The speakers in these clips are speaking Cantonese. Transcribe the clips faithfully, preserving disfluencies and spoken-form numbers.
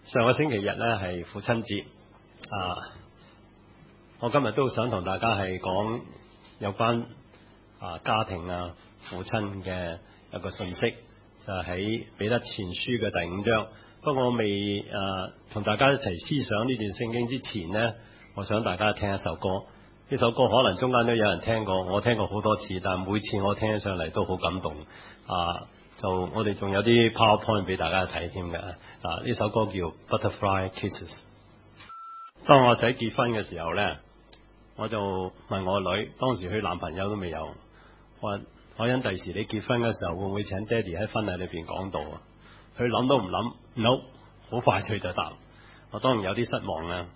上個星期日咧係父親節啊，我今日都想同大家係講有關啊家庭啊父親嘅一個信息，就係喺彼得前書嘅第五章。不過我未誒同大家一齊思想呢段聖經之前呢，我想大家聽一首歌。呢首歌可能中間都有人聽過，我聽過好多次，但每次我聽起上嚟都好感動啊！就我哋仲有啲 PowerPoint 俾大家睇添嘅啊！呢首歌叫 Butterfly Kisses。當我仔結婚嘅時候呢，我就問我女，當時佢男朋友都未有，我話海欣，第時你結婚嘅時候會唔會請爹哋喺婚禮裏邊講道啊？佢諗都唔諗 ，no， 好快脆就答。我當然有啲失望啦。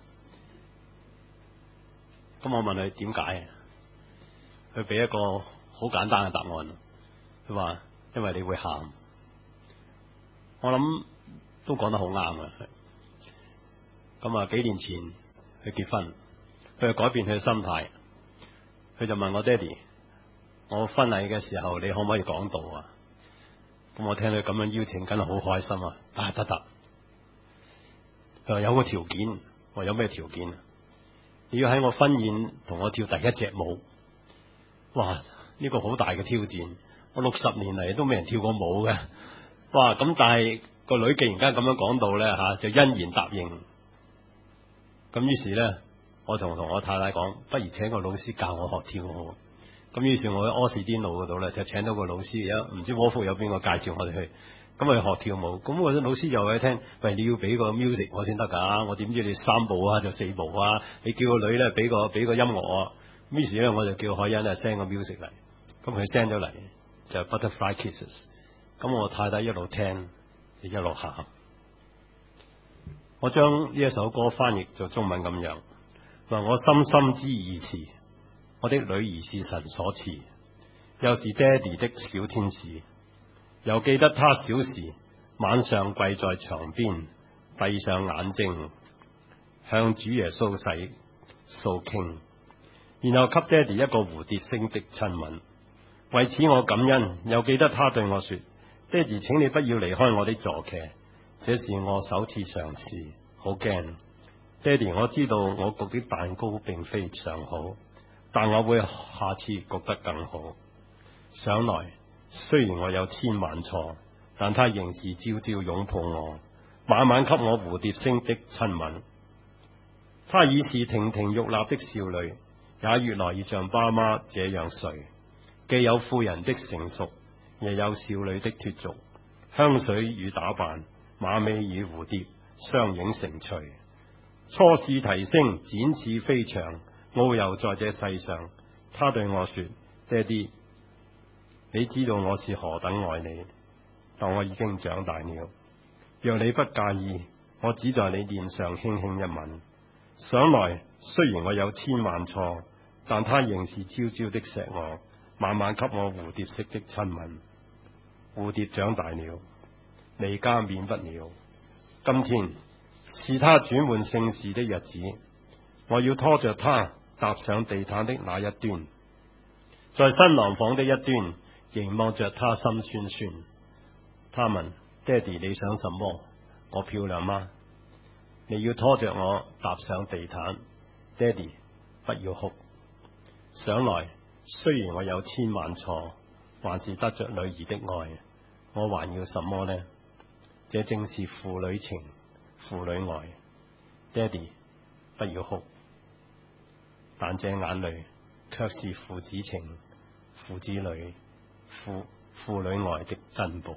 咁我問佢點解，佢俾一個好簡單嘅答案。佢話因為你會喊。我諗都講得好啱嘅。咁啊，幾年前佢結婚，佢就改變佢嘅心態。佢就問我爹哋，我婚禮嘅時候你可唔可以講道啊？咁我聽到咁樣邀請，梗係好開心啊！得得得。佢話有個條件。我話有咩條件啊？你要喺我婚宴同我跳第一隻舞。哇！呢個好大嘅挑戰。我六十年嚟都未人跳過舞嘅。哇！咁但係個女既然間咁樣講到咧吓，就欣然答應。咁於是咧，我就同我太太講，不如請個老師教我學跳舞。咁於是我喺柯士甸路嗰度咧，就請到個老師，有唔知窩夫有邊個介紹我哋去，咁去學跳舞。咁我啲老師就話聽，喂，你要俾個 music 我先得㗎，我點知你三步啊就四步啊？你叫個女咧俾個俾個音樂我。於是咧我就叫海欣啊 send 個 music 嚟，咁佢 send 咗嚟就 Butterfly Kisses。咁我太太一路聽，就一路喊。我將呢一首歌翻譯做中文咁樣，話我深深知義是，我的女兒是神所賜，又是爹哋的小天使。又記得他小時晚上跪在床邊，閉上眼睛，向主耶穌洗訴傾，然後給爹哋一個蝴蝶聲的親吻。為此我感恩。又記得他對我說，爹哋，請你不要離開我的坐騎，這是我首次嘗試，好驚。爹哋，我知道我焗啲蛋糕並非常好，但我會下次焗得更好。想來雖然我有千萬錯，但他仍是朝朝擁抱我，晚晚給我蝴蝶聲的親吻。她已是亭亭玉立的少女，也越來越像爸媽這樣睡，既有婦人的成熟，亦有少女的脫俗。香水與打扮，馬尾與蝴蝶相映成趣。初試啼聲，展翅飛翔，遨遊在這世上。他對我說，爹哋，你知道我是何等愛你，但我已經長大了。若你不介意，我只在你臉上輕輕一吻。想來雖然我有千萬錯，但他仍是朝朝的錫我，晚晚給我蝴蝶式的親吻。蝴蝶長大了，離家免不了。今天是他轉換姓氏的日子，我要拖着他踏上地毯的那一端，在新郎房的一端，凝望着他心酸酸。他問，爹哋，你想什麼？我漂亮嗎？你要拖着我踏上地毯，爹哋，不要哭。想來雖然我有千萬錯，還是得着女兒的愛，我還要什麼呢？這正是父女情，父女愛。爹哋，不要哭。但這眼淚卻是父子情，父子女，父父女愛的珍寶。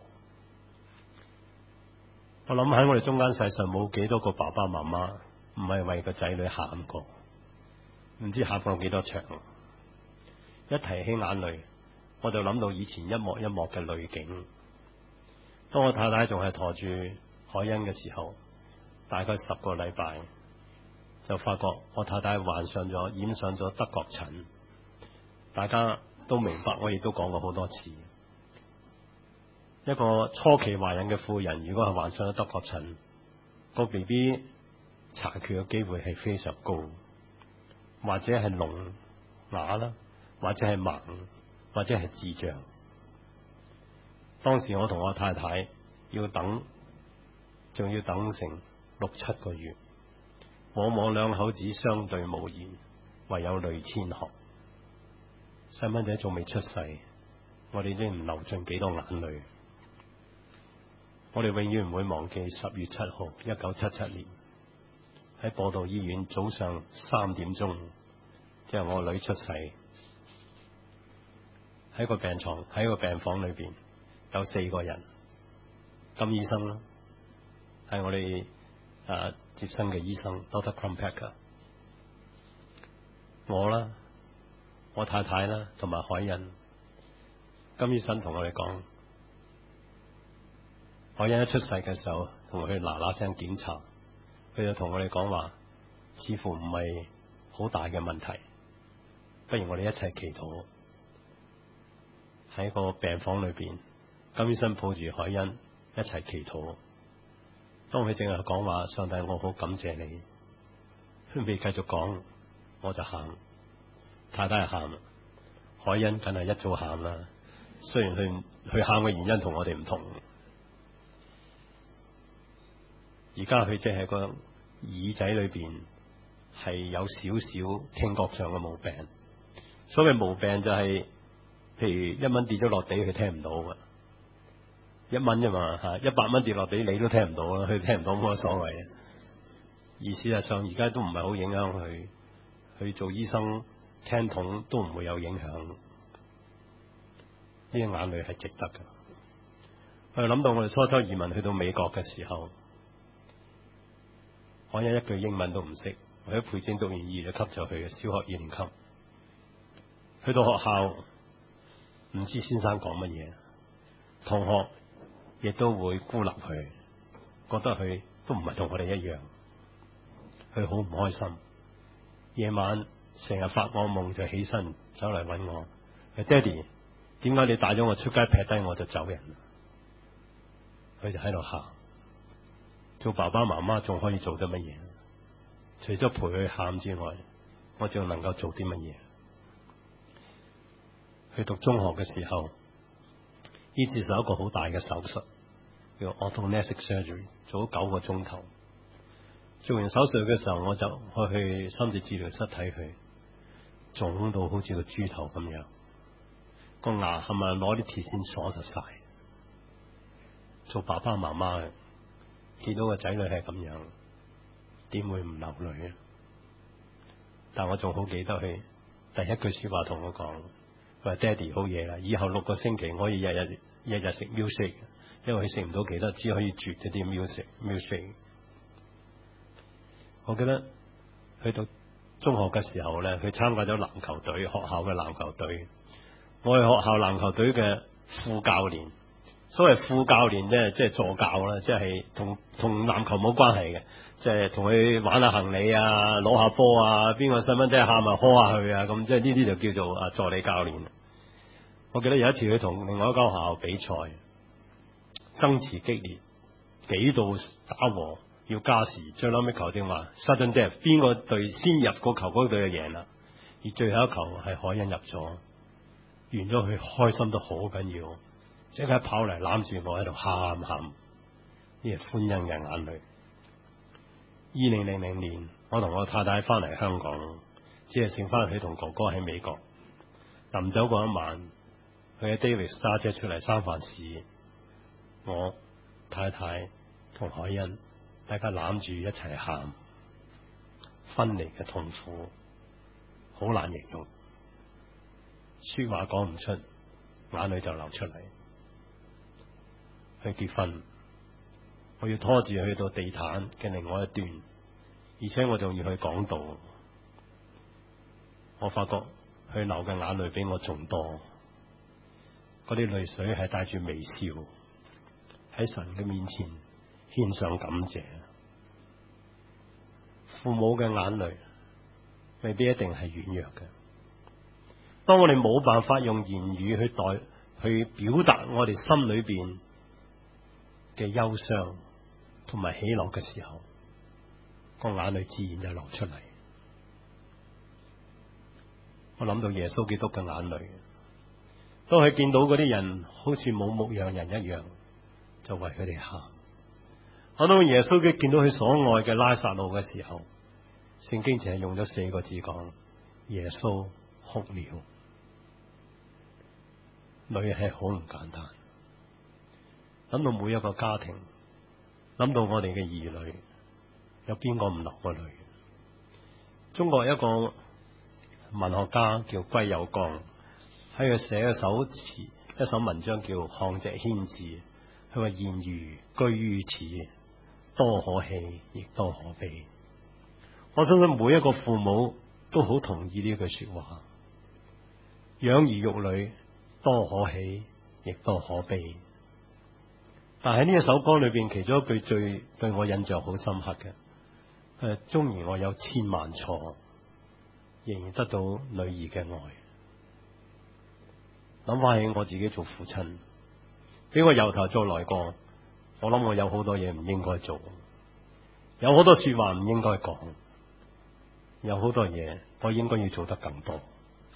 我諗喺我哋中間世上冇幾多個爸爸媽媽唔係為個仔女喊過，唔知喊過幾多場。一提起眼淚，我就諗到以前一幕一幕嘅淚景。當我太太仲係馱住海欣嘅時候，大概十個禮拜就發覺我太太患上咗染上咗德國疹。大家都明白，我亦都講過好多次，一個初期懷孕嘅婦人如果係患上咗德國疹，個 B B 殘缺嘅機會係非常高，或者係聾啞啦，或者係盲，或者係智障。當時我同我太太要等，仲要等成六七個月，往往兩口子相對無言，唯有淚千行。細蚊仔仲未出世，我哋已經流盡幾多眼淚。我哋永遠唔會忘記十月七號，一九七七年喺播道醫院早上三點鐘，即係我女出世，喺個病床喺個病房裏邊有四個人，金醫生啦，係我哋啊接生嘅醫生 Doctor Crumpacker， 我啦，我太太啦，同埋海欣。金醫生同我哋講，海欣一出世嘅時候，同佢嗱嗱聲檢查，佢就同我哋講話，似乎唔係好大嘅問題，不如我哋一齊祈禱。喺個病房裏邊，金醫生抱住海欣一齊祈禱。當佢淨係講話，上帝，我好感謝你。佢未繼續講，我就喊，太太係喊，海欣梗係一早喊啦。雖然佢佢喊嘅原因同我哋唔同。而家佢即係個耳仔裏邊係有少少聽覺上嘅毛病。所謂毛病就係、是，譬如一蚊跌咗落地，佢聽唔到噶。一蚊啫嘛吓，一百蚊跌落地你都聽唔到啦，佢聽唔到冇乜所謂。而事實上而家都唔係好影響佢，去做醫生聽筒都唔會有影響。呢啲眼淚係值得噶。我諗到我哋初初移民去到美國嘅時候，我有一句英文都唔識，我喺培正讀完二年級就去嘅，小學二年級。去到學校唔知先生講乜嘢，同學亦都會孤立佢，覺得佢都唔係同我哋一樣，佢好唔開心。夜晚成日發惡夢就起身走嚟搵我，爹哋，點解你帶咗我出街劈低我就走人？佢就喺度喊。做爸爸媽媽仲可以做得乜嘢？除咗陪佢喊之外，我仲能夠做啲乜嘢？去讀中學嘅時候，要接受一個好大嘅手術，叫 orthodontic surgery， 做咗九個鐘頭。做完手術嘅時候，我就去去深切治療室睇佢，腫到好似個豬頭咁樣，個牙係咪攞啲鐵線鎖實晒？做爸爸媽媽嘅，見到個仔女係咁樣，點會唔流淚啊？但我仲好記得佢第一句說話同我講，佢話爹哋好嘢啦，以後六個星期我可以日日日日食 music， 因為佢食唔到其他，只可以啜一啲 music music。我記得去到中學嘅時候咧，佢參加咗籃球隊，學校嘅籃球隊。我係學校籃球隊嘅副教練。所謂副教練咧，即係助教啦，即係同同籃球冇關係嘅，即係同佢玩下行李啊，攞下波啊，邊個細蚊仔喊咪呵下佢啊，咁即係呢啲就叫做啊助理教練。我記得有一次佢同另外一間學校比賽，爭持激烈，幾度打和要加時，最後尾球證話 sudden death， 邊個隊先入個球嗰隊就贏啦。而最後一球係海欣入咗，完咗佢開心得好緊要。即刻跑嚟攬住我喺度喊喊，呢係歡欣嘅眼淚。二零零零年，我同我太太翻嚟香港，只係剩翻佢同哥哥喺美國。臨走嗰一晚，佢喺 David 揸車出嚟三藩市，我太太同海欣大家攬住一齊喊，分離嘅痛苦好難形容，說話講唔出，眼淚就流出嚟。去結婚，我要拖住去到地毯嘅另外一端，而且我仲要去講道。我發覺佢流嘅眼淚比我仲多，嗰啲淚水係帶住微笑，喺神嘅面前獻上感謝。父母嘅眼淚未必一定係軟弱嘅。當我哋冇辦法用言語去代去表達我哋心裏邊嘅憂傷同埋喜樂嘅時候，個眼淚自然就流出嚟。我諗到耶穌基督嘅眼淚，當佢見到嗰啲人好似冇牧羊人一樣，就為佢哋喊， 講到耶穌佢見到佢所愛嘅拉撒路嘅時候，聖經淨係用咗四個字講：耶穌哭了。女係好唔簡單。諗到每一個家庭，諗到我哋嘅兒女，有邊個唔流過淚？中國一個文學家叫歸有光，喺佢寫一首詞，一首文章叫《項脊軒志》。佢話：現如居於此，多可喜，亦多可悲。我相信每一個父母都好同意呢句說話。養兒育女，多可喜，亦多可悲。但喺呢一首歌裏邊，其中一句最對我印象好深刻嘅，誒，縱然我有千萬錯，仍然得到女兒嘅愛。諗翻起我自己做父親，俾我由頭再來過，我諗我有好多嘢唔應該做，有好多說話唔應該講，有好多嘢我應該要做得更多。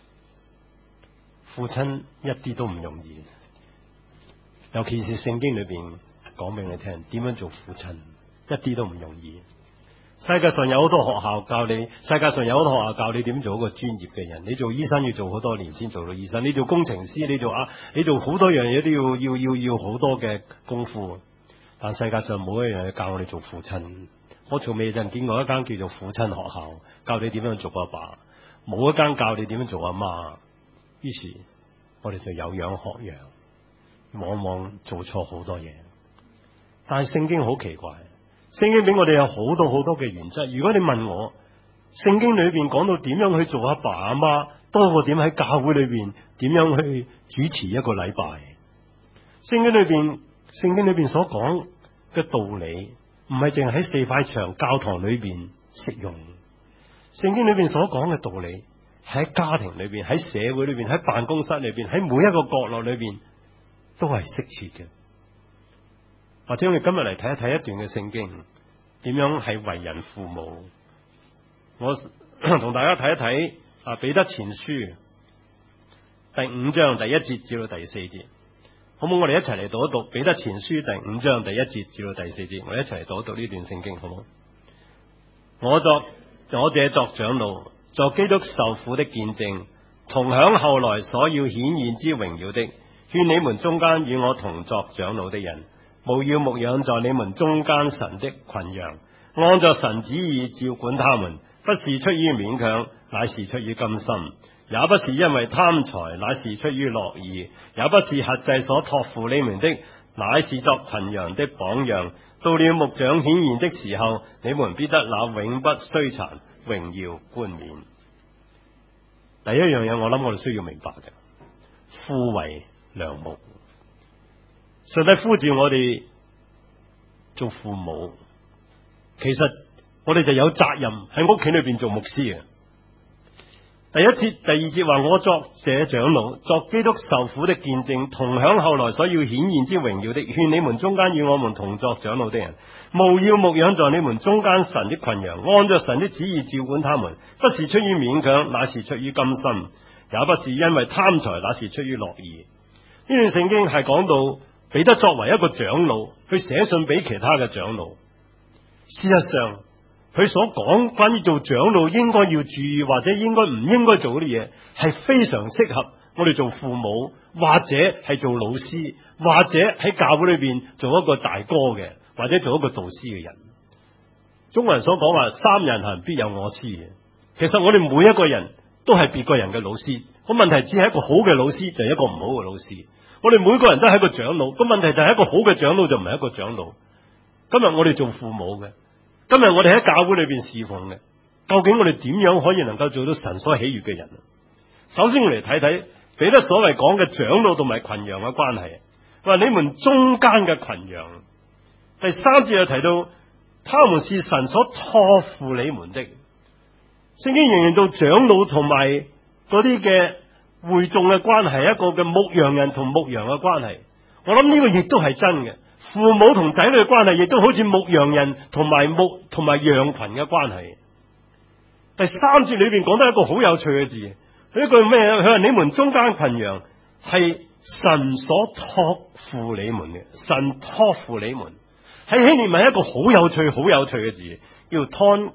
父親一啲都唔容易。尤其是聖經裏邊講俾你聽點樣做父親，一啲都唔容易。世界上有好多學校教你，世界上有好多學校教你點做一個專業嘅人。你做醫生要做好多年先做到醫生，你做工程師，你做啊，你做好多樣嘢都要要要要好多嘅功夫。但世界上冇一樣嘢教我哋做父親。我從未曾見過一間叫做父親學校教你點樣做阿爸，冇一間教你點樣做阿媽。於是我哋就有樣學樣，往往做錯好多嘢。但係聖經好奇怪，聖經俾我哋有好多好多嘅原則。如果你問我，聖經裏邊講到點樣去做阿爸阿媽，多過點喺教會裏邊點樣去主持一個禮拜。聖經裏邊，聖經裏邊所講嘅道理，唔係淨係喺四塊牆教堂裏邊適用。聖經裏邊所講嘅道理，喺家庭裏邊，喺社會裏邊，喺辦公室裏邊，喺每一個角落裏邊，都係適切嘅。或者我哋今日嚟睇一睇一段嘅聖經，點樣係為人父母。我同大家睇一睇啊，彼得前書第五章第一節至到第四節，好唔好？我哋一齊嚟讀一讀彼得前書第五章第一節至到第四節，我哋一齊嚟讀一讀呢段聖經，好唔好？我作我這作長老，作基督受苦的見證，同享後來所要顯現之榮耀的，勸你們中間與我同作長老的人，務要牧養在你們中間神的群羊，按着神旨意照管他們，不是出於勉強，乃是出於甘心；也不是因為貪財，乃是出於樂意；也不是轄制所託付你們的，乃是作群羊的榜樣。到了牧長顯現的時候，你們必得那永不衰殘、榮耀冠冕。第一樣嘢，我諗我哋需要明白嘅，父為良牧。上帝呼召我哋做父母，其實我哋就有責任喺屋企裏邊做牧師嘅。第一節、第二節話：我作這長老，作基督受苦的見證，同享後來所要顯現之榮耀的，勸你們中間與我們同作長老的人，務要牧養在你們中間神的群羊，按着神的旨意照管他們，不是出於勉強，乃是出於甘心；也不是因為貪財，乃是出於樂意。呢段聖經係講到彼得作為一個長老，去寫信俾其他嘅長老。事實上，佢所講關於做長老應該要注意或者應該唔應該做嗰啲嘢，係非常適合我哋做父母，或者係做老師，或者喺教會裏邊做一個大哥嘅，或者做一個導師嘅人。中國人所講話三人行必有我師嘅，其實我哋每一個人都係別個人嘅老師。個問題只係一個好嘅老師就係一個唔好嘅老師。我哋每個人都係一個長老，個問題就係一個好嘅長老就唔係一個長老。今日我哋做父母嘅，今日我哋喺教會裏邊侍奉嘅，究竟我哋點樣可以能夠做到神所喜悅嘅人？首先我哋嚟睇睇彼得所謂講嘅長老同埋群羊嘅關係。話你們中間嘅群羊，第三節又提到他們是神所託付你們的。聖經形容到長老同埋嗰啲嘅會眾嘅關係，一個嘅牧羊人同牧羊嘅關係。我諗呢個亦都係真嘅。父母同仔女嘅關係亦都好似牧羊人同埋牧同埋羊群嘅關係。第三節裏邊講得一個好有趣嘅字，佢一句咩？佢話你們中間群羊係神所託付你們嘅，神託付你們喺希臘文係一個好有趣、好有趣嘅字，叫 ton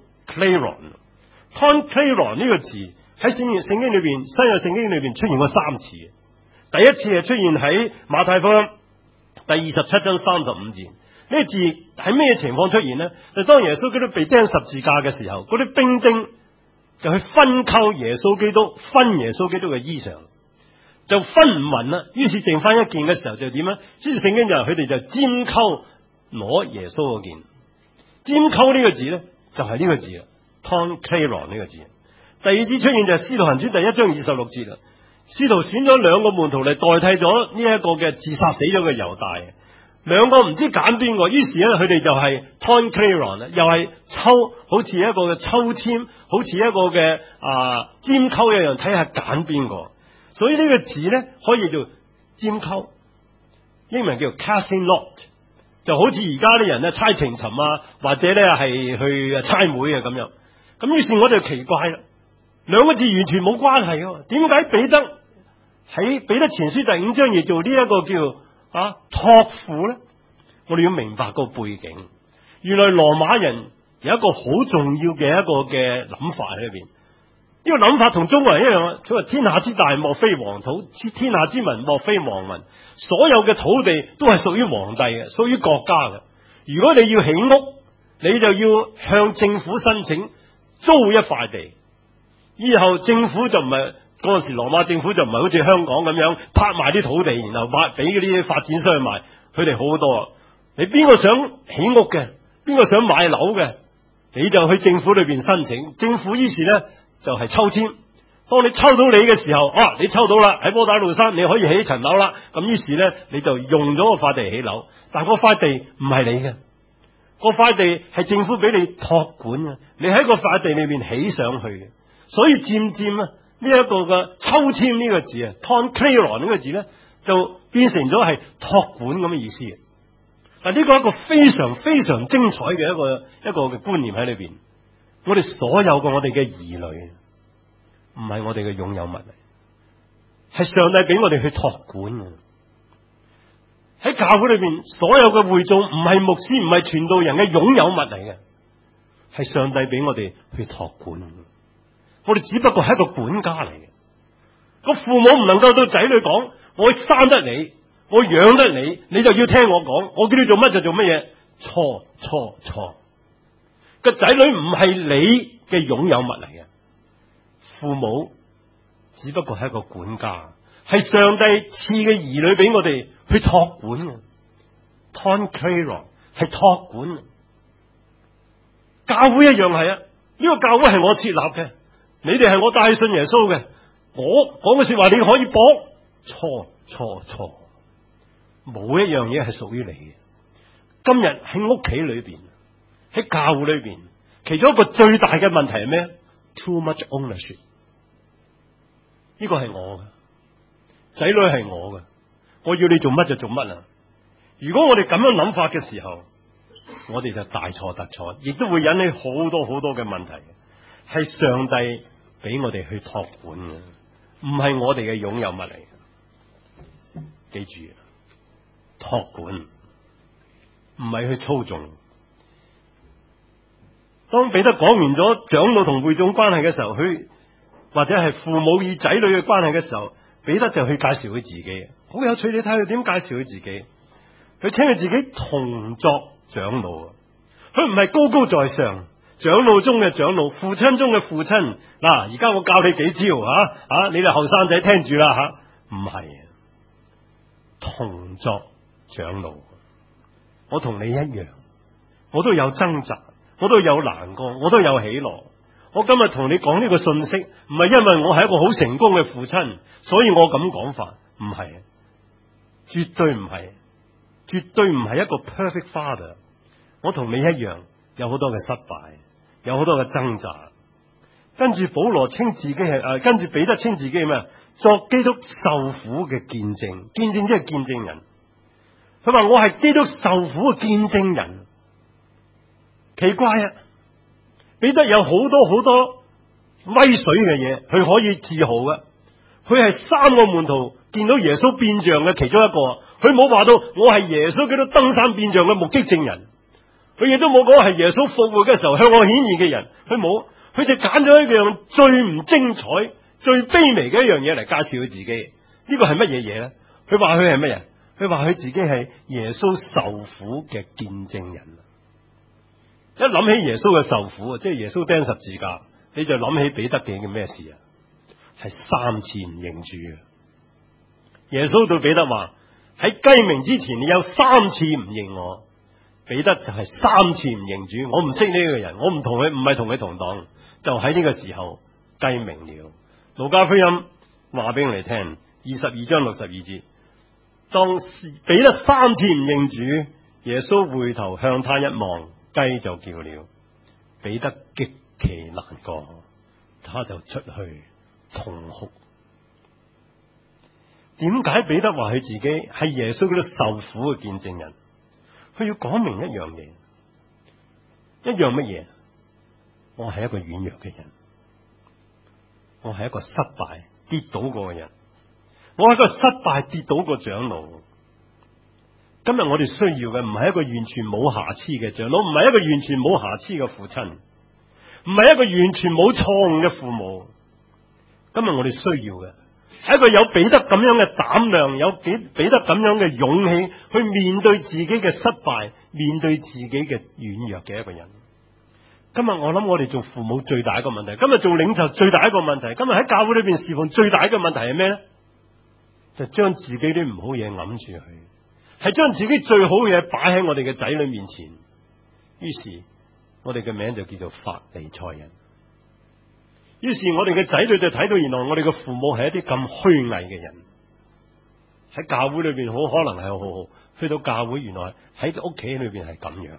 kleron。ton kleron 呢個字喺聖經聖經裏邊，新約聖經裏邊出現過三次。第一次係出現喺馬太福音第二十七章三十五節。呢個字喺咩情況出現呢？就當耶穌基督被釘十字架嘅時候，嗰啲兵丁就去分扣耶穌基督，分耶穌基督嘅衣裳，就分唔勻啦。於是剩翻一件嘅時候就點咧？於是聖經就佢哋就拈鬮攞耶穌嗰件。拈鬮呢個字咧，就係、是、呢個字啦 ton kleron 呢個字。第二次出現就係使徒行傳第一章二十六節啦。使徒選咗兩個門徒嚟代替咗呢一個嘅自殺死咗嘅猶大，兩個唔知揀邊個，於是咧佢哋就係 ton kleron 啦，又係抽，好似一個嘅抽籤，好似一個嘅啊拈鬮一樣，睇下揀邊個。所以呢個字咧可以做拈鬮，英文叫 casting lot， 就好似而家啲人咧猜情尋啊，或者咧係去猜枚啊咁樣。咁於是我就奇怪啦。兩個字完全冇關係嘅，點解彼得喺彼得前書第五章而做呢一個叫啊託付咧？我哋要明白個背景。原來羅馬人有一個好重要嘅一個嘅諗法喺裏邊。呢個諗法同中國人一樣，佢話天下之大莫非黃土，天下之民莫非王民。所有嘅土地都係屬於皇帝嘅，屬於國家嘅。如果你要起屋，你就要向政府申請租一塊地。以後政府就唔係嗰陣時，羅馬政府就唔係好似香港咁樣拍賣啲土地，然後賣俾嗰啲發展商去賣。佢哋好好多，你邊個想起屋嘅，邊個想買樓嘅，你就去政府裏邊申請。政府於是咧就係、是、抽籤，當你抽到你嘅時候，啊，你抽到啦，喺波打路山你可以起一層樓啦。咁於是咧你就用咗個塊地起樓，但係嗰塊地唔係你嘅，嗰塊地係政府俾你託管嘅，你喺個塊地裏邊起上去嘅。所以漸漸啊，呢、這、一個嘅抽籤呢個字啊 ton kleron 呢個字咧，就變成咗係託管咁嘅意思。嗱，呢個係一個非常非常精彩嘅一個一個嘅觀念喺裏邊。我哋所有嘅我哋嘅兒女，唔係我哋嘅擁有物嚟，係上帝俾我哋去託管嘅。喺教會裏邊，所有嘅會眾唔係牧師，唔係傳道人嘅擁有物嚟嘅，係上帝俾我哋去託管。我哋只不過係一個管家嚟嘅，個父母唔能夠對仔女講：我生得你，我養得你，你就要聽我講，我叫你做乜就做乜嘢。錯錯錯，個仔女唔係你嘅擁有物嚟嘅，父母只不過係一個管家，係上帝賜嘅兒女俾我哋去託管嘅。ton kleron 係託管，教會一樣係啊，呢個教會係我設立嘅。你哋係我帶信耶穌嘅，我講嘅說話你可以駁，錯錯錯，冇一樣嘢係屬於你嘅。今日喺屋企裏邊，喺教會裏邊，其中一個最大嘅問題係咩 ？Too much ownership。呢個係我嘅，仔女係我嘅，我要你做乜就做乜啊！如果我哋咁樣諗法嘅時候，我哋就大錯特錯，亦都會引起好多好多嘅問題。係上帝俾我哋去託管嘅，唔係我哋嘅擁有物嚟嘅。記住，託管唔係去操縱。當彼得講完咗長老同會眾關係嘅時候，佢或者係父母與仔女嘅關係嘅時候，彼得就去介紹佢自己。好有趣，你睇佢點介紹佢自己。佢稱佢自己同作長老，佢唔係高高在上。長老中嘅長老，父親中嘅父親。嗱，而家我教你幾招啊！啊，你哋後生仔聽住啦吓，唔係同作長老。我同你一樣，我都有掙扎，我都有難過，我都有喜樂。我今日同你講呢個信息，唔係因為我係一個好成功嘅父親，所以我咁講法，唔係，絕對唔係，絕對唔係一個 perfect father。我同你一樣，有好多嘅失敗，有好多嘅掙扎。跟住保羅稱自己係誒，跟住彼得稱自己係咩？作基督受苦嘅見證，見證即係見證人。佢話我係基督受苦嘅見證人。奇怪啊！彼得有好多好多威水嘅嘢，佢可以自豪嘅。佢係三個門徒見到耶穌變像嘅其中一個，佢冇話到我係耶穌基督登山變像嘅目擊證人。 佢亦都冇講係耶穌復活嘅時候向我顯現嘅人，佢冇，佢就揀咗一樣最唔精彩、最卑微嘅一樣嘢嚟介紹佢自己。呢個係乜嘢嘢咧？佢話佢係乜嘢？佢話佢自己係耶穌受苦嘅見證人。一諗起耶穌嘅受苦，即係耶穌釘十字架，你就諗起彼得嘅咩事啊？係三次唔認主啊！耶穌對彼得話：喺雞鳴之前，你有三次唔認我。彼得就係三次唔認主，我唔識呢個人，我唔同佢，唔係同佢同黨。就喺呢個時候，雞鳴了。路加福音話俾我哋聽，二十二章六十二節，當彼得三次唔認主，耶穌回頭向他一望，雞就叫了。彼得極其難過，他就出去痛哭。點解彼得話佢自己係耶穌嗰啲受苦嘅見證人？佢要講明一樣嘢，一樣乜嘢？我係一個軟弱嘅人，我係一個失敗跌倒過嘅人，我係一個失敗跌倒過長老。今日我哋需要嘅唔係一個完全冇瑕疵嘅長老，唔係一個完全冇瑕疵嘅父親，唔係一個完全冇錯誤嘅父母。今日我哋需要嘅係一個有彼得咁樣嘅膽量，有彼彼得咁樣嘅勇氣去面對自己嘅失敗，面對自己嘅軟弱嘅一個人。今日我諗我哋做父母最大一個問題，今日做領袖最大一個問題，今日喺教會裏邊侍奉最大一個問題係咩咧？就將自己啲唔好嘢揞住佢，係將自己最好嘅嘢擺喺我哋嘅仔女面前。於是我哋嘅名就叫做法利賽人。於是我哋嘅仔女就睇到原來我哋嘅父母係一啲咁虛偽嘅人，喺教會裏邊好可能係好好，去到教會原來喺屋企裏邊係咁樣。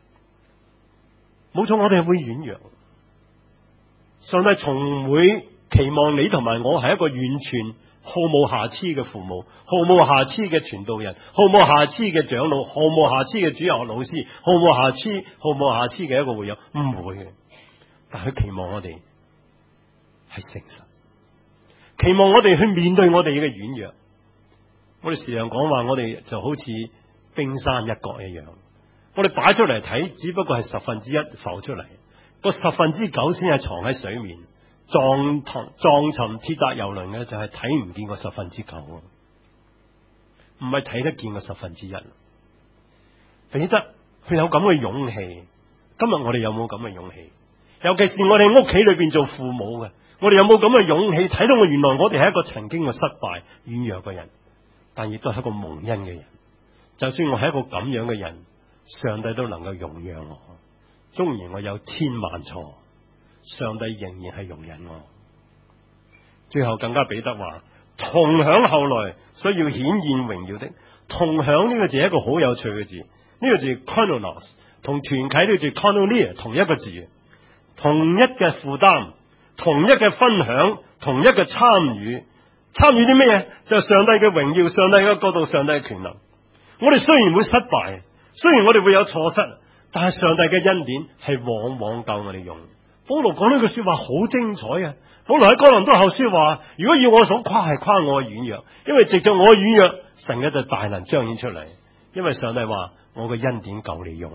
冇錯，我哋係會軟弱，上帝從會期望你同埋我係一個完全毫無瑕疵嘅父母，毫無瑕疵嘅傳道人，毫無瑕疵嘅長老，毫無瑕疵嘅主日學老師，毫無瑕疵、毫無瑕疵嘅一個會友，唔會嘅。但佢期望我哋係誠實，期望我哋去面對我哋嘅軟弱。我哋時常講話，我哋就好似冰山一角一樣，我哋擺出嚟睇，只不過係十分之一浮出嚟，個十分之九先係藏喺水面，撞撞撞沉鐵達遊輪嘅就係睇唔見個十分之九，唔係睇得見個十分之一。彼得佢有咁嘅勇氣，今日我哋有冇咁嘅勇氣？尤其是我哋屋企裏邊做父母嘅，我哋有冇咁嘅勇氣睇到我原來我哋係一個曾經嘅失敗軟弱嘅人，但亦都係一個蒙恩嘅人。就算我係一個咁樣嘅人，上帝都能夠容讓我，縱然我有千萬錯，上帝仍然係容忍我。最後更加彼得話，同享後來所要顯現榮耀的。同享呢個字係一個好有趣嘅字，呢個字 koinonos 同團契呢個字 koinonia 同一個字，同一嘅負擔，同一嘅分享，同一嘅參與。參與啲咩嘢？就係上帝嘅榮耀，上帝嘅國度，上帝嘅權能。我哋雖然會失敗，雖然我哋會有錯失，但係上帝嘅恩典係往往夠我哋用。保羅講呢句說話好精彩啊！保羅喺哥林多後書話，如果要我所誇，係誇我嘅軟弱，因為藉着我嘅軟弱，神嘅就大能彰顯出嚟。因為上帝話我嘅恩典夠你用。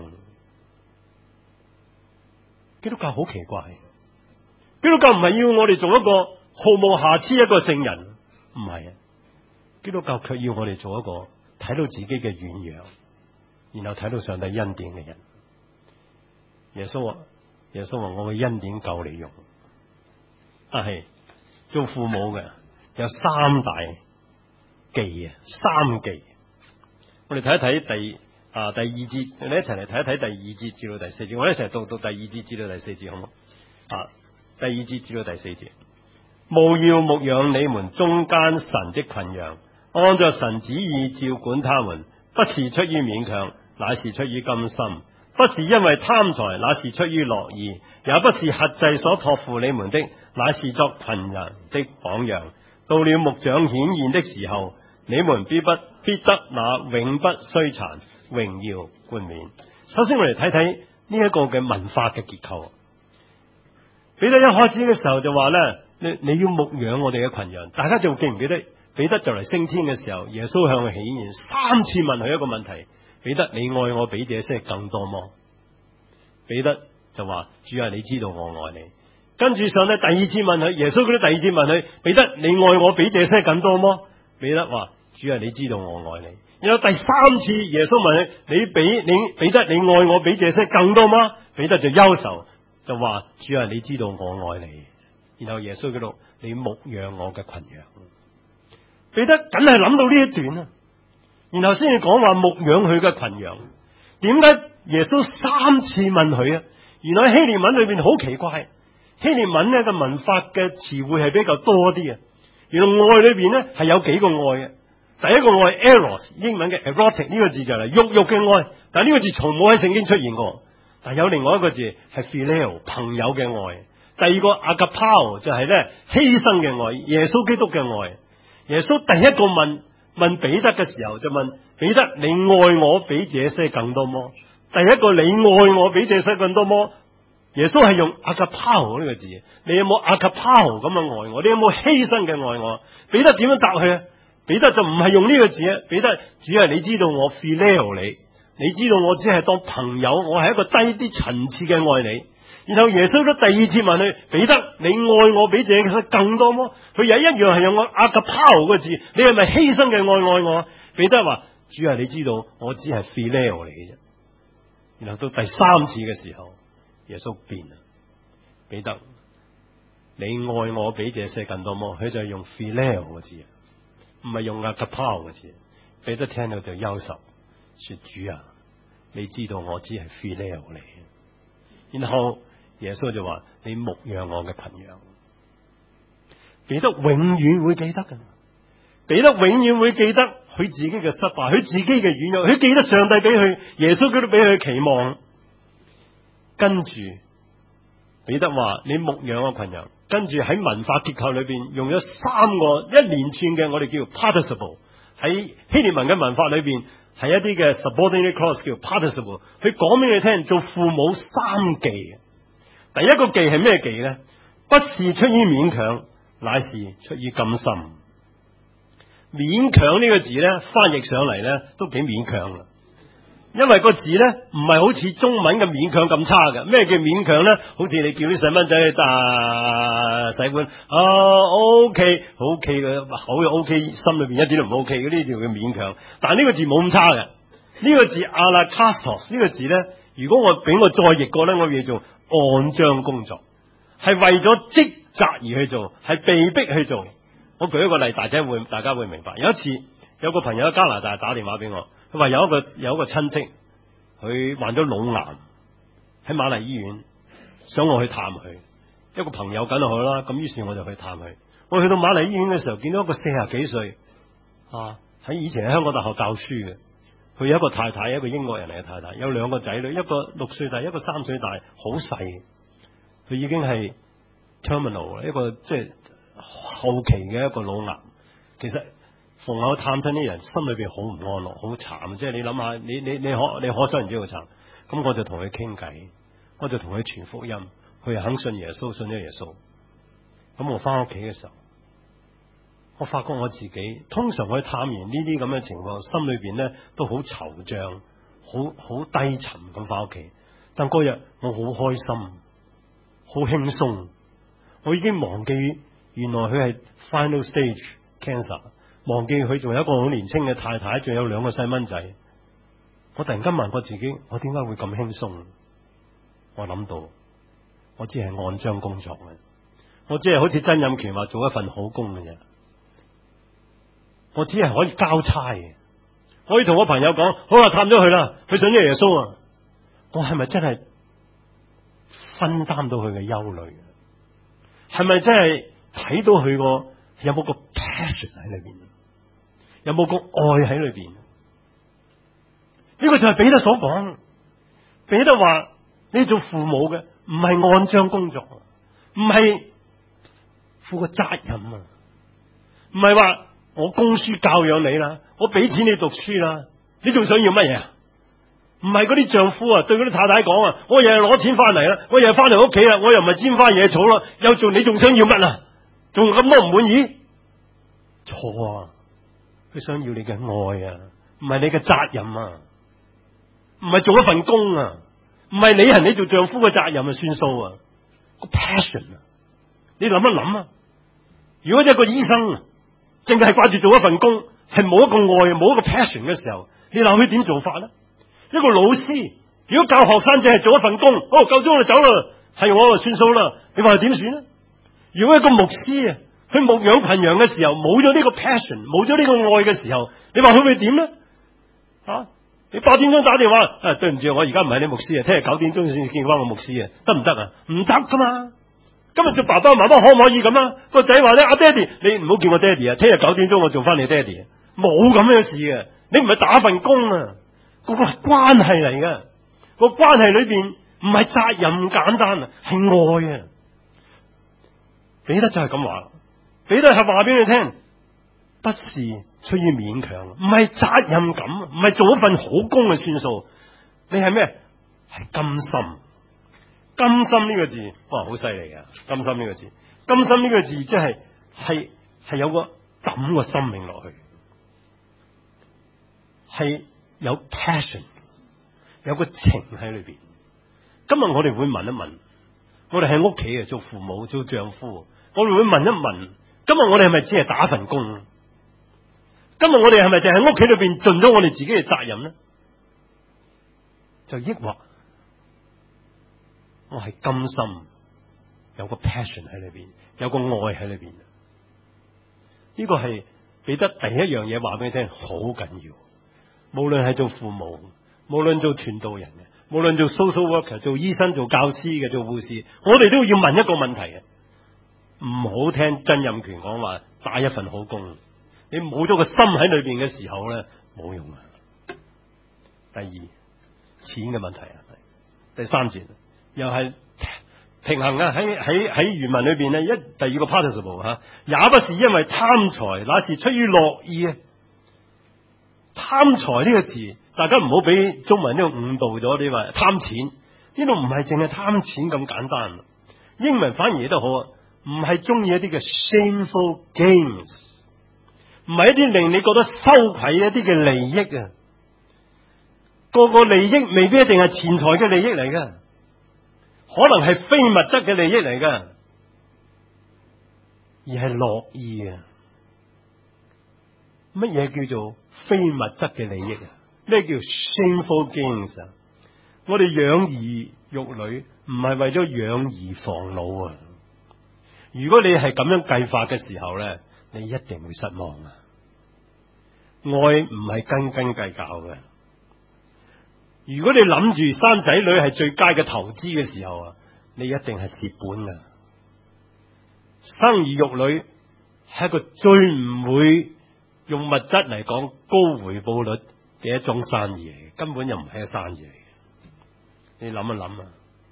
基督教好奇怪，基督教唔係要我哋做一個毫無瑕疵一個聖人，唔係啊！基督教卻要我哋做一個睇到自己嘅軟弱，然後睇到上帝恩典嘅人。耶穌話：耶穌話我嘅恩典夠你用。但係做父母嘅有三大忌啊，三忌。我哋睇一睇第啊第二節，我哋一齊嚟睇一睇第二節至到第四節。我哋一齊讀讀第二節至到第四節，好唔好？啊，第二節至到第四節。務要牧養你們中間神的群羊，按照神旨意照管他們，不是出於勉強，乃是出於甘心；不是因為貪財，乃是出於樂意；也不是轄制所託付你們的，乃是作群人的榜樣。到了牧長顯現的時候，你們必不必得那永不衰殘榮耀冠冕。首先我哋睇睇呢一個嘅文化嘅結構。彼得一開始嘅時候就話咧，你你要牧養我哋嘅群羊。大家仲記唔記得彼得就嚟升天嘅時候，耶穌向佢顯現三次問佢一個問題：彼得，你愛我比這些更多麼？ 彼得就話：主啊，你知道我愛你。跟住上咧，第二次問佢，耶穌嗰啲第二次問佢：彼得，你愛我比這些更多麼？彼得話：主啊，你知道我愛你。然後第三次耶穌問佢：你比你彼得，你愛我比這些更多嗎？彼得就憂愁，就話：主啊，你知道我愛你。然後耶穌嗰度：你牧養我嘅群羊。彼得梗係諗到呢一段啊，然後先至講話牧養佢嘅群羊。點解耶穌三次問佢啊？原來喺希臘文裏邊好奇怪，希臘文咧嘅文法嘅詞彙係比較多啲啊。原來愛裏邊咧係有幾個愛嘅。第一個愛 eros， 英文嘅 erotic 呢個字就係肉肉嘅愛，但係呢個字從冇喺聖經出現過。但係有另外一個字係 phileo 朋友嘅愛。第二個 agapao 就係咧犧牲嘅愛，耶穌基督嘅愛。耶穌第一個問問彼得嘅時候就問彼得：你愛我比這些更多麼？第一個你愛我比這些更多麼？耶穌係用 agapao 呢個字，你有冇 agapao 咁嘅愛我？你有冇犧牲嘅愛我？彼得點樣答佢啊？彼得就唔係用呢個字啊！彼得只係你知道我 phileo 你，你知道我只係當朋友，我係一個低啲層次嘅愛你。然後耶穌都第二次問佢：彼得，你愛我比這些更多麼？佢又一樣係用個 agapao 個字，你係咪犧牲嘅愛愛我？彼得話：主啊，你知道我只係 phileo 你嘅啫。然後到第三次嘅時候，耶穌變啦，彼得，你愛我比這些更多麼？佢就係用 phileo 個字，唔係用 agapao 個字。彼得聽到就憂愁，說：主啊，你知道我只係 phileo 你。然後耶穌就話：你牧養我嘅群羊。彼得永遠會記得嘅，彼得永遠會記得佢自己嘅失敗，佢自己嘅軟弱，佢記得上帝俾佢，耶穌佢都俾佢期望。跟住彼得話：你牧養我群羊。跟住喺文化結構裏邊用咗三個一連串嘅我哋叫 participle， 喺希臘文嘅文化裏邊係一啲嘅 subordinate clause 叫 participle。佢講俾你聽，做父母三忌。第一個忌係咩忌呢？不是出於勉強，乃是出於甘心。勉強呢個字呢，翻譯上嚟呢都幾勉強啦。因為個字咧唔係好似中文嘅勉強咁差嘅。咩叫勉強咧？好似你叫啲細蚊仔去打洗碗，啊 OK OK 嘅，口又 OK， 心裏邊一啲都唔 OK，嗰啲叫佢勉強。但係呢個字冇咁差嘅。呢個字 alakastos 呢個字咧，如果我俾我再譯過咧，我叫做按章工作，係為咗職責而去做，係被逼去做。我舉一個例，大家會大家會明白。有一次有個朋友喺加拿大打電話俾我。佢話有一個有一個親戚，佢患咗腦癌，喺瑪麗醫院，想我去探佢。一個朋友梗係去啦，咁於是我就去探佢。我去到瑪麗醫院嘅時候，見到一個四十幾歲啊，喺以前喺香港大學教書嘅。佢有一個太太，一個英國人嚟嘅太太，有兩個仔女，一個六歲大，一個三歲大，好細。佢已經係 terminal， 一個即係後期嘅一個腦癌。其實逢我探親啲人，心裏邊好唔安樂，好慘。即係你諗下，你你你可你可想而知好慘。咁我就同佢傾偈，我就同佢傳福音，佢又肯信耶穌，信咗耶穌。咁我翻屋企嘅時候，我發覺我自己通常去探完呢啲咁嘅情況，心裏邊咧都好惆悵，好好低沉咁翻屋企。但嗰日我好開心，好輕鬆，我已經忘記原來佢係 final stage cancer。忘記佢仲有一個好年輕嘅太太，仲有兩個細蚊仔。我突然間問過自己，我點解會咁輕鬆？我諗到，我只係按章工作嘅，我只係好似曾蔭權話做一份好工嘅啫。我只係可以交差嘅，可以同我朋友講，好啦，探咗佢啦，佢信咗耶穌啊。我係咪真係分擔到佢嘅憂慮？係咪真係睇到佢個有冇個 passion 喺裏邊？有冇個愛喺裏邊？呢個就係彼得所講。彼得話：你做父母嘅唔係按章工作，唔係負個責任啊，唔係話我供書教養你啦，我俾錢你讀書啦，你仲想要乜嘢啊？唔係嗰啲丈夫啊，對嗰啲太太講啊，我日日攞錢翻嚟啦，我日日翻嚟屋企啦，我又唔係沾花惹草啦，又做你仲想要乜啊？仲咁多唔滿意？錯啊！佢想要你嘅愛啊，唔係你嘅責任啊，唔係做一份工啊，唔唔係履行你做丈夫嘅責任就算數啊，個 passion 啊，你諗一諗啊，如果一個醫生啊，淨係掛住做一份工，係冇一個愛冇一個 passion 嘅時候，你諗佢點做法咧？一個老師如果教學生淨係做一份工，哦夠鐘就走啦，係我就算數啦，你話點算咧？如果一個牧師啊，佢牧養群羊嘅時候冇咗呢個 passion， 冇咗呢個愛嘅時候，你話佢會點咧？啊！你八點鐘打電話，啊對唔住，我而家唔係你牧師啊，聽日九點鐘先見翻我牧師啊，得唔得啊？唔得噶嘛！今日做爸爸媽媽可唔可以咁啊？個仔話咧，阿爹哋，你唔好叫我爹哋啊，聽日九點鐘我做翻你爹哋，冇咁樣嘅事嘅。你唔係打份工啊，嗰個係關係嚟嘅，個關係裏邊唔係責任咁簡單啊，係愛啊！彼得就係咁話，彼得係話俾你聽，不是出於勉強，唔係責任感，唔係做一份好工嘅算數，你係咩？係甘心。甘心呢個字，哇，好犀利啊！甘心呢個字，甘心呢個字即係係係有個抌個生命落去，係有 passion， 有個情喺裏邊。今日我哋會問一問，我哋喺屋企啊，做父母做丈夫，我哋會問一問，今日我哋係咪只係打份工？今日我哋係咪就喺屋企裏邊盡咗我哋自己嘅責任呢？就抑或我係甘心，有個 passion 喺裏邊，有個愛喺裏邊。呢個係彼得第一樣嘢話俾你聽，好緊要。無論係做父母，無論做傳道人嘅，無論做 social worker、做醫生、做教師嘅、做護士，我哋都要問一個問題嘅：唔好聽曾蔭權講話打一份好工，你冇咗個心喺裏邊嘅時候咧，冇用啊。第二，錢嘅問題啊。第三節。又係平衡啊！喺喺喺原文裏邊咧，一第二個 participle 吓，也不是因為貪財，乃是出於樂意啊！貪財呢個字，大家唔好俾中文呢度誤導咗，你話貪錢呢度唔係淨係貪錢咁簡單，英文反而都好啊，唔係中意一啲嘅 shameful gains， 唔係一啲令你覺得羞愧一啲嘅利益啊！個個利益未必一定係錢財嘅利益嚟㗎。可能係非物質嘅利益嚟噶，而係樂意啊！乜嘢叫做非物質嘅利益啊？咩叫 shameful gains 啊？我哋養兒育女唔係為咗養兒防老啊！如果你係咁樣計法嘅時候咧，你一定會失望啊！愛唔係斤斤計較嘅。如果你諗住生仔女係最佳嘅投資嘅時候啊，你一定係蝕本噶。生兒育女係一個最唔會用物質嚟講高回報率嘅一種生意嚟嘅，根本又唔係一個生意嚟嘅。你諗一諗啊，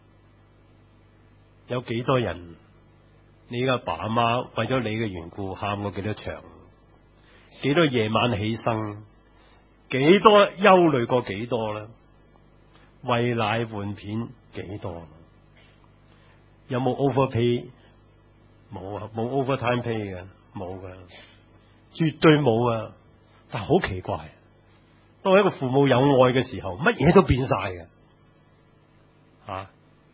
有幾多人你嘅爸阿媽為咗你嘅緣故喊過幾多場，幾多夜晚起身，幾多憂慮過幾多咧？餵奶換片幾多？有冇 overpay？ 冇啊，冇 overtime pay 嘅，冇噶，絕對冇啊！但係好奇怪，當一個父母有愛嘅時候，乜嘢都變晒嘅。吓、啊，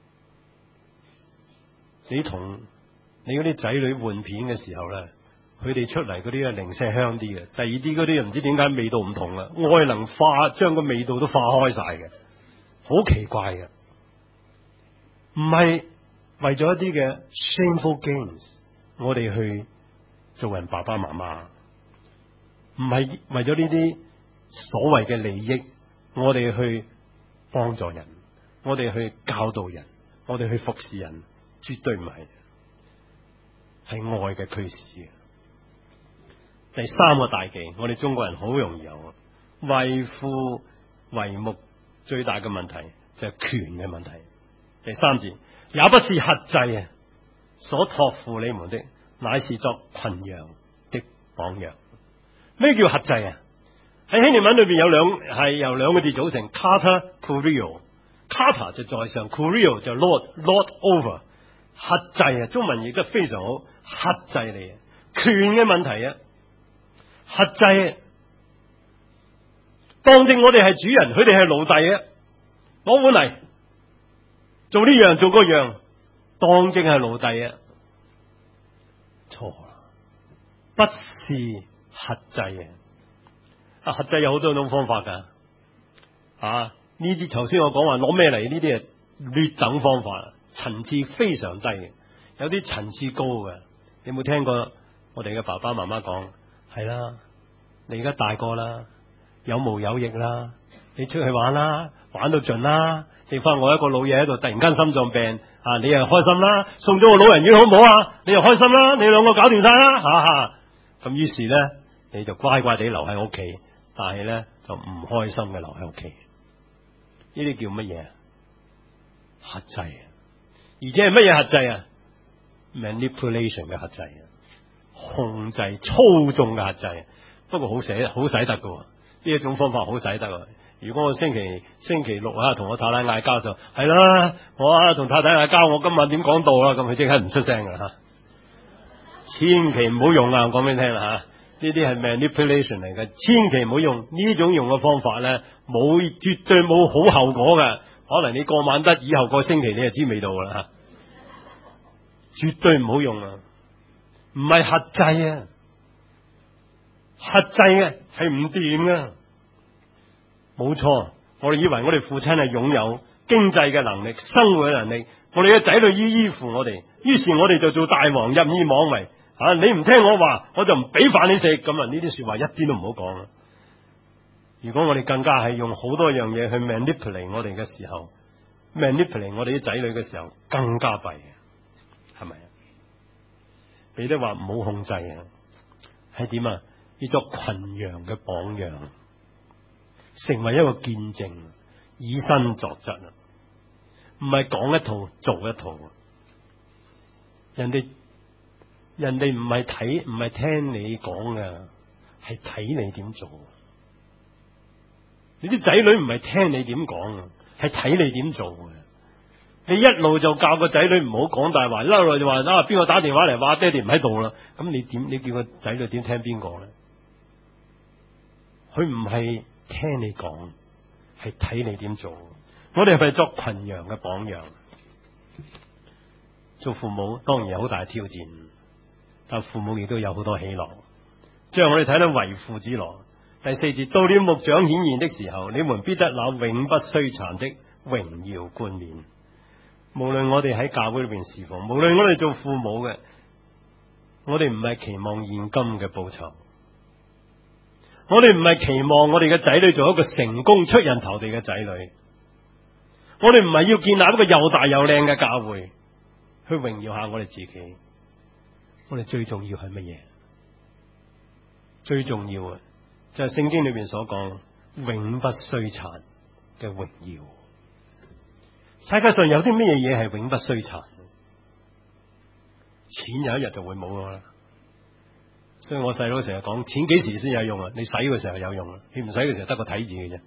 你同你嗰啲仔女換片嘅時候咧，佢哋出嚟嗰啲啊零舍香啲嘅，第二啲嗰啲又唔知點解味道唔同啦，愛能化將個味道都化開晒嘅。好奇怪嘅，唔係為咗一啲嘅 shameful gains， 我哋去做人爸爸媽媽，唔係為咗呢啲所謂嘅利益，我哋去幫助人，我哋去教導人，我哋去服侍人，絕對唔係，係愛嘅驅使。第三個大忌，我哋中國人好容易有為父為目。最大嘅問題就係權嘅問題。第三節，也不是轄制啊，所託付你們的，乃是作群羊的榜樣。咩叫轄制啊？喺希臘文裏邊有兩係由兩個字組成 ，kata kurio，kata 就在上 ，kurio 就 lord，lord over， 轄制啊，中文亦都非常好，轄制你啊，權嘅問題啊，轄制。當正我哋係主人，佢哋係奴隸啊！攞碗嚟， 做呢樣做嗰樣，當正係奴隸啊！錯啦，不是轄制啊！啊，轄制有好多種方法噶，啊，呢啲頭先我講話攞咩嚟？呢啲係劣等方法，層次非常低嘅，有啲層次高嘅。你有冇聽過我哋嘅爸爸媽媽講？係啦，你而家大個啦，有毛有翼啦，你出去玩啦，玩到盡啦，剩翻我一個老嘢喺度，突然間心臟病啊，你又開心啦，送咗個老人院好唔好啊？你又開心啦，你兩個搞掂晒啦，吓、啊、吓，咁於是咧你就乖乖地留喺屋企，但係咧就唔開心嘅留喺屋企。呢啲叫乜嘢？轄制，而且係乜嘢轄制啊 ？manipulation 嘅轄制，控制、操縱嘅轄制。不過好使好使得嘅，呢一種方法好使得啊！如果我星期星期六啊同我太太嗌交就係啦，我啊同太太嗌交，我今晚點講道啦？咁佢即刻唔出聲噶吓，千祈唔好用啊！我講俾你聽啦吓，呢啲係 manipulation 嚟嘅，千祈唔好用呢種用嘅方法咧，冇絕對冇好後果嘅。可能你過晚得，以後個星期你就知味道啦吓，絕對唔好用啊！唔係轄制啊，轄制啊係唔掂啊！冇錯，我哋以為我哋父親係擁有經濟嘅能力、生活嘅能力，我哋嘅仔女依依附我哋，於是我哋就做大王任意妄為啊！你唔聽我話，我就唔俾飯你食。咁啊，呢啲說話一啲都唔好講啊！如果我哋更加係用好多樣嘢去 manipulate 我哋嘅時候 ，manipulate 我哋啲仔女嘅時候，更加弊，係咪啊？彼得話唔好控制啊，係點啊？要作群羊嘅榜樣。成為一個見證，以身作則啊！唔係講一套做一套，人哋人哋唔係睇唔係聽你講嘅，係睇你點做。你啲仔女唔係聽你點講，係睇你點做嘅。你一路就教個仔女唔好講大話，一路就話啊邊個打電話嚟話爹哋唔喺度啦，咁你點你叫個仔女點聽邊個咧？佢唔係聽你講，係睇你點做。我哋係咪作群羊嘅榜樣？做父母當然有好大嘅挑戰，但父母亦都有好多喜樂。最後我哋睇到為父之樂，第四節，到了牧長顯現的時候，你們必得那永不衰殘的榮耀冠冕。無論我哋喺教會裏邊侍奉，無論我哋做父母嘅，我哋唔係期望現今嘅報酬。我哋唔係期望我哋嘅仔女做一個成功出人頭地嘅仔女，我哋唔係要建立一個又大又靚嘅教會去榮耀下我哋自己。我哋最重要係乜嘢？最重要嘅就係聖經裏邊所講永不衰殘嘅榮耀。世界上有啲咩嘢係永不衰殘？錢有一日就會冇噶啦。所以我細佬成日講，錢幾時先有用啊？你使嘅時候有用啊，你唔使嘅時候得個睇字嘅啫。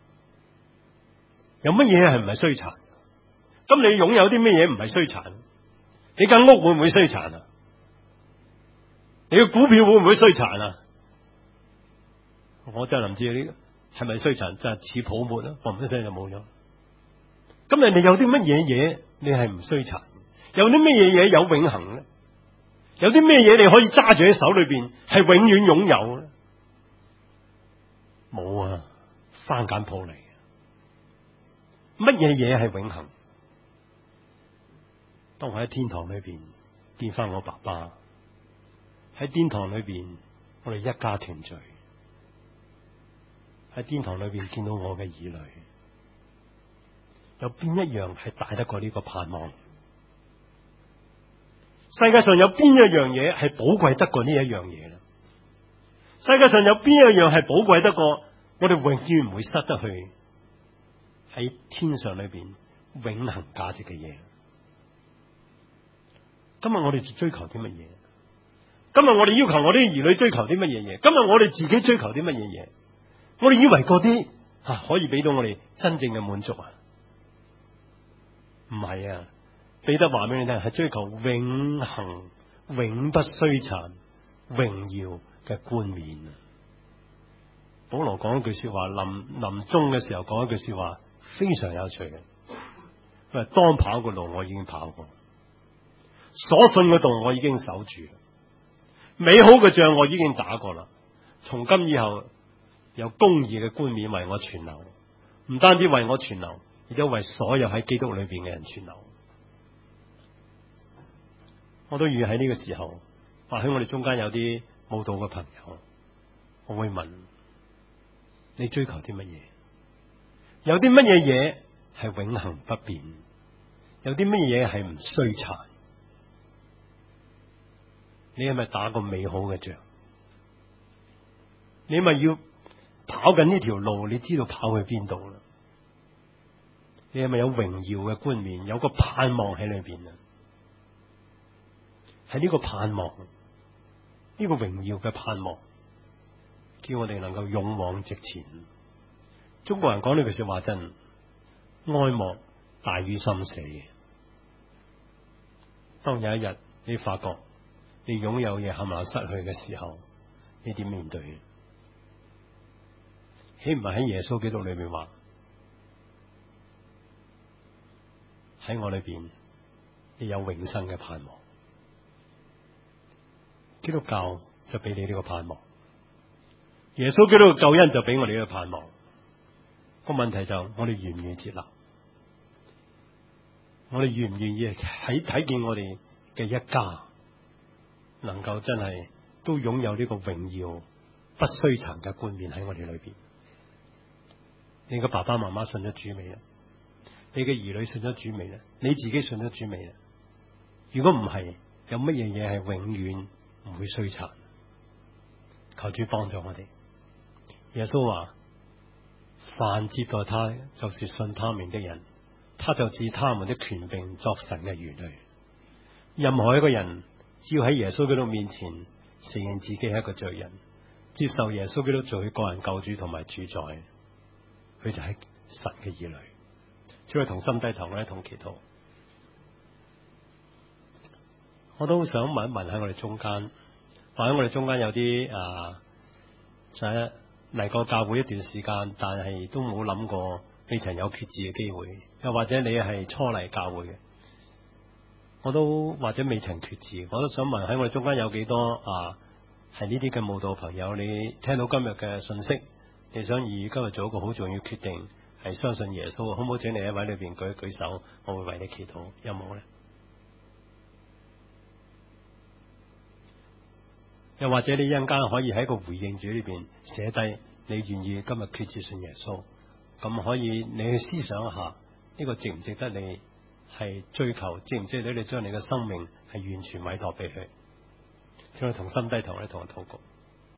有乜嘢係唔係衰殘？咁你擁有啲咩嘢唔係衰殘？你間屋會唔會衰殘啊？你嘅股票會唔會衰殘啊？我真係唔知呢個係咪衰殘，就係似泡沫啦，嘣一聲就冇咗。咁人哋有啲乜嘢嘢你係唔衰殘？有啲乜嘢嘢有永恆咧？有啲咩嘢你可以揸住喺手裏邊係永遠擁有咧？冇啊，番梘鋪嚟嘅。乜嘢嘢係永恆？當我喺天堂裏邊見翻我爸爸，喺天堂裏邊我哋一家團聚，喺天堂裏邊見到我嘅兒女，有邊一樣係大得過呢個盼望？世界上有邊一樣嘢係寶貴得過呢一樣嘢咧？世界上有邊一樣係寶貴得過我哋永遠唔會失得去喺天上裏邊永恆價值嘅嘢？今日我哋追求啲乜嘢？今日我哋要求我啲兒女追求啲乜嘢嘢？今日我哋自己追求啲乜嘢嘢？我哋以為嗰啲啊可以俾到我哋真正嘅滿足啊？唔係啊！彼得話俾你聽，係追求永恆、永不衰殘、榮耀嘅冠冕。保羅講一句說話，臨臨終嘅時候講一句說話，非常有趣嘅。 佢話當跑嘅路我已經跑過，所信嘅道我已經守住，美好嘅仗我已經打過啦。從今以後有公義嘅冠冕為我存留，唔單止為我存留，亦都為所有喺基督裏邊嘅人存留。我都預喺呢個時候，或許我哋中間有啲慕道嘅朋友，我會問你追求啲乜嘢？有啲乜嘢嘢係永恆不變？有啲乜嘢係唔衰殘？你係咪打個美好嘅仗？你咪要跑緊呢條路？你知道跑去邊度啦？你係咪有榮耀嘅冠冕？有個盼望喺裏邊啊？係呢個盼望，呢個榮耀嘅盼望，叫我哋能夠勇往直前。中國人講呢句說話真，哀莫大於心死。當有一日你發覺你擁有嘢冚唪唥失去嘅時候，你點面對？豈唔係喺耶穌基督裏面話，喺我裏邊你有永生嘅盼望？基督教就俾你呢個盼望，耶穌基督嘅救恩就俾我哋呢個盼望。個問題就我哋願唔願意接納？我哋願唔願意喺睇見我哋嘅一家能夠真係都擁有呢個榮耀不衰殘嘅冠冕喺我哋裏邊？你嘅爸爸媽媽信咗主未啊？你嘅兒女信咗主未啊？你自己信咗主未啊？如果唔係，有乜嘢嘢係永遠唔會衰殘？求主幫助我哋。耶穌話：凡接待他，就是信他名的人，他就賜他們的權柄作神嘅兒女。任何一個人，只要喺耶穌基督面前承認自己係一個罪人，接受耶穌基督做佢個人救主同埋主宰，佢就係神嘅兒女。將佢同心低頭，我一同祈禱。我都想問一問喺我哋中間，或者我哋中間有啲啊，就係嚟過教會一段時間，但係都冇諗過未曾有決志嘅機會，又或者你係初嚟教會嘅，我都或者未曾決志，我都想問喺我哋中間有幾多啊係呢啲嘅慕道朋友？你聽到今日嘅信息，你想以今日做一個好重要決定，係相信耶穌，好唔好？請你一位裏邊舉一舉手，我會為你祈禱，有冇咧？又或者你一陣間可以喺個回應紙裏邊寫低你願意今日決志信耶穌，咁可以你去思想一下呢、這個值唔值得你係追求，值唔值得你將你嘅生命係完全委託俾佢？請我同心低頭咧，同我禱告。